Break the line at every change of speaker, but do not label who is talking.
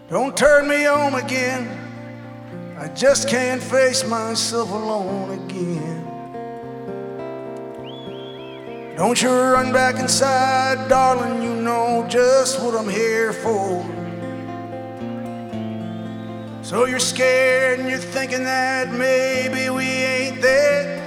Don't turn me home again. I just can't face myself alone again. Don't you run back inside, darling, you know just what I'm here for. So you're scared and you're thinking that maybe we ain't there.